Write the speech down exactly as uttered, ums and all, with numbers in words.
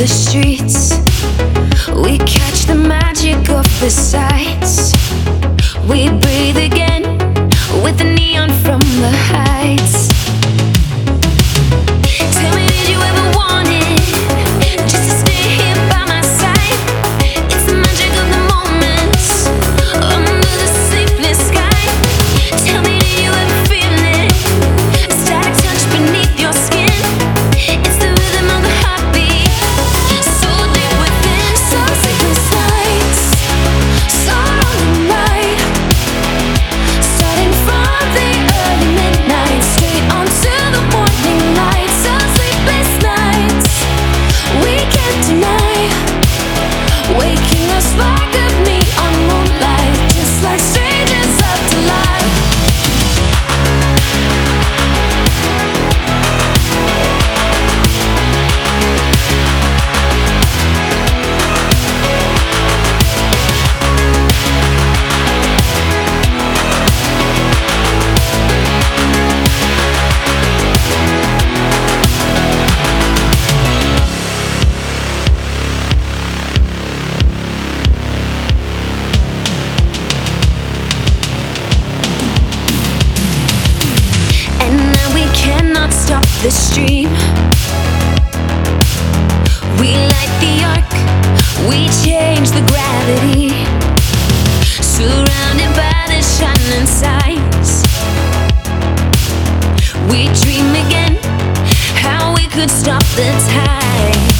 the streets. We catch the magic of the sights. We breathe again with the neon from the heights. Tell me, did you ever want it? Just to stay here by my side. It's the magic of the moments under the sleepless sky. Tell me, did you ever feel it? A static touch beneath your skin. It's the rhythm of the heartbeat, so deep within. So sleepless nights, so long and right, starting from the early midnight, straight on to the morning light. So sleepless nights, we can't deny, waking us like of neon moonlight, just like strangers up to life. And now we cannot stop the stream. We light the arc, we change the gravity, surrounded by the shining signs. We dream again how we could stop the tide.